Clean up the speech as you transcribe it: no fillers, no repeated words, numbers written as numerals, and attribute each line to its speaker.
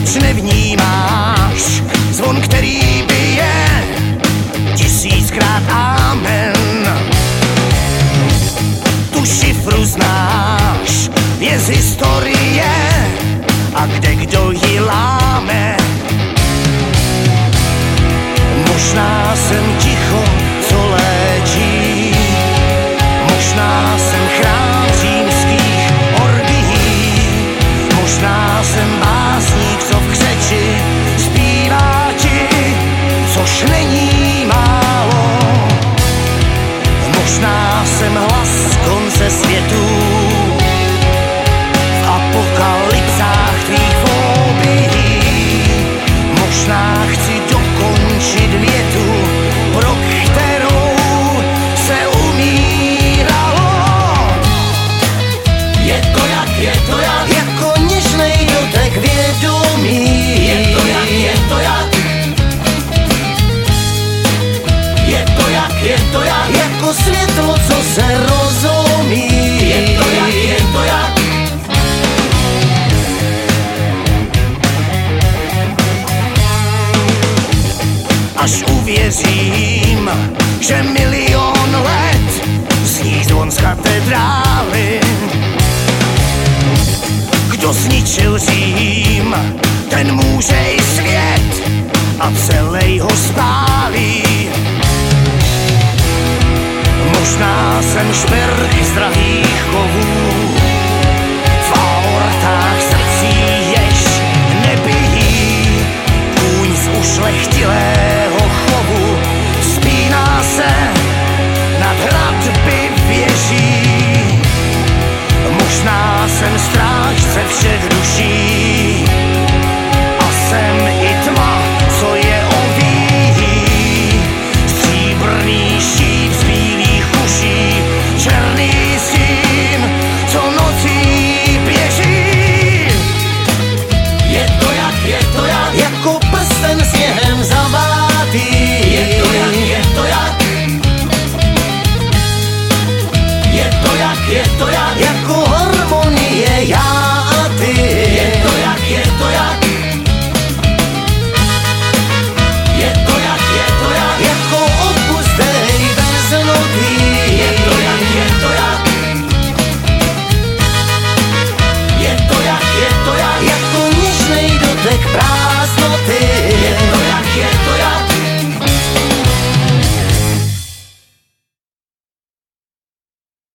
Speaker 1: proč nevnímáš zvon, který bije 1000krát amen. Tu šifru znáš, je z historie a kde kdo ji láme. Možná jsem ticho, co léčí, možná jsem chrám římských orgií, možná jsem básník, co v křeči zpívá ti, což není málo. Možná jsem hlas konce světů, v apokalypsách tvých fobií. Možná chci dokončit větu, pro kterou se umíralo. Je to jak, jako něžnej dotek vědomí. Je to jak, jako světlo, co se rozumí. Je to jak, až uvěřím, že milion let zní zvon z katedrály. Kdo zničil Řím, ten může i svět a celej ho spálí. Možná jsem šperk z drahých